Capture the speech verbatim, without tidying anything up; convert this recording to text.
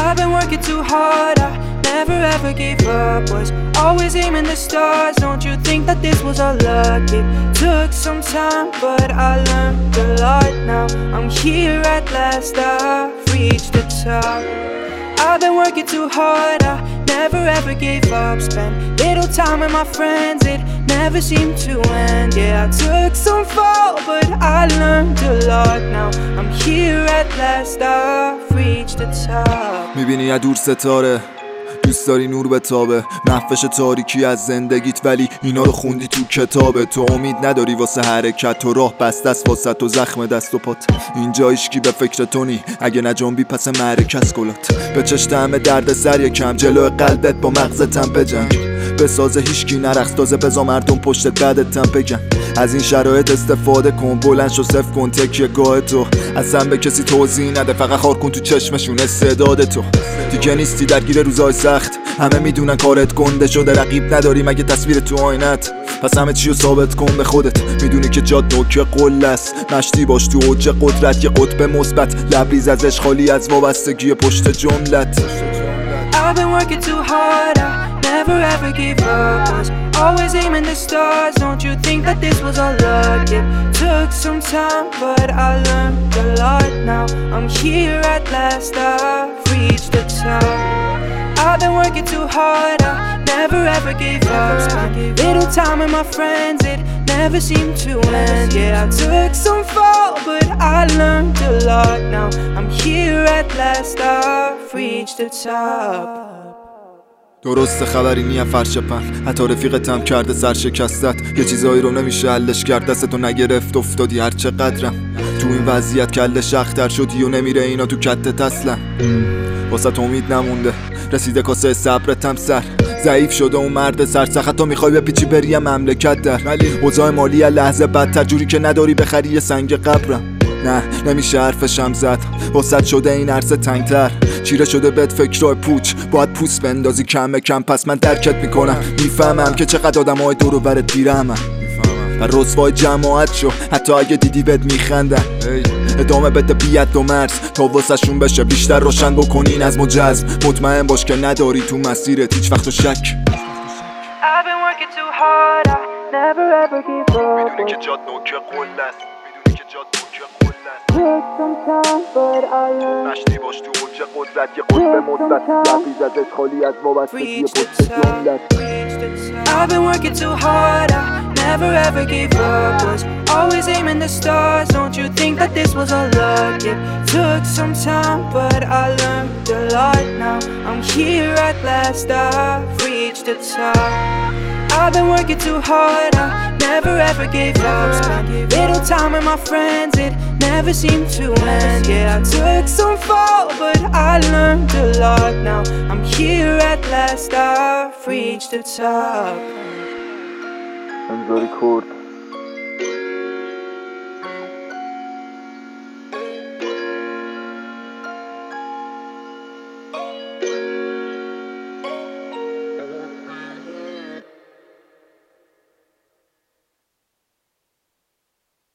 I've been working too hard, I never ever gave up. Was always aiming the stars. Don't you think that this was our luck? It took some time, but I learned a lot. Now I'm here at last, I've reached the top. I've been working too hard, I never ever gave up. Spent little time with my friends, it never seemed to end. Yeah, I took some fall, but I learned a lot. Now I'm here at last, I've reached the top. میبینی یه دور ستاره، دوست داری نور بتابه، نفش تاریکی از زندگیت، ولی اینا رو خوندی تو کتابه. تو امید نداری واسه حرکت، تو راه بسته است واسه تو زخم دست و پات. اینجا هیچکی به فکر تو نی، اگه نجنبی پس معرکه است گلات. به چشت همه درد سر یکم، جلو قلبت با مغزتم بجنگ. بسازه هیچکی نرقص، تازه بزا مردم پشتت بعدتم بگن. از این شرایط استفاده کن، بلند شو صف کن تکیه گاه تو. اصلا به کسی توضیح نده، فقط خار کن تو چشمشون استعداد تو. دیگه نیستی درگیر روزای سخت، همه میدونن کارت گنده شده. رقیب نداری مگه تصویر تو آینت، پس همه چیو ثابت کن به خودت. میدونی که جاد نوک قله است، مشتی باش تو اوج قدرت. یه قطب مثبت لبریز ازش، خالی از وابستگی پشت جملت. I've been working too hard, I never ever gave up. Was always aiming the stars. Don't you think that this was our luck? It took some time, but I learned a lot. Now I'm here at last, I've reached the top. I've been working too hard, I never ever gave up. Spent little time with my friends, it never seemed to end. Yeah, I took some fall, but I learned a lot. Now I'm here at last, I've reached the top. درسته خبری نیم فرش پن، حتی رفیقتم کرده سرشکستت. یه چیزایی رو نمیشه حلش کرد، دستتو نگرفت افتادی هر چقدرم. تو این وضعیت کلش اختر شدی و نمیره اینا تو کتت اصلا. واسه امید نمونده، رسیده کاسه صبرتم سر. ضعیف شده اون مرد سرسخت، تو میخوای بپیچی بری مملکت در. ولی اوضاع مالی لحظه بدتر، جوری که نداری بخری یه سنگ قبرم. نه نمیشه حرفشم زد، واسط شده این عرصه تنگتر. چیره شده بهت فکرای پوچ، باید پوست بندازی کم کم. پس من درکت میکنم، میفهمم که چقدر آدم های دور و برت بیرحمن و رسوای جماعت شو، حتی اگه دیدی بهت میخندن. ادامه بده بیت و مرز تا واسه شون بشه بیشتر روشن. بکنین از مجزم، مطمئن باش که نداری تو مسیرت هیچ وقت و شک. I've been working too hard, I never ever gave up. میدونی که جاد نوک قله است، میدونی که جاد نوک قله است. Took some time, but I learned. مشتی باش تو اوج قدرت، یه قطب مثبت لبریز ازش، خالی از وابستگی پشت جملت. I've been working too hard, I never ever gave up. Was always aiming the stars. Don't you think that this was our luck? It took some time, but I learned a lot. Now I'm here at last, I've reached the top. I've been working too hard, I never ever gave up. Spent little time with my friends, it never seemed to end. Yeah, I took some fall, but I learned a lot. Now I'm here at last, I've reached the top. انظاری کرد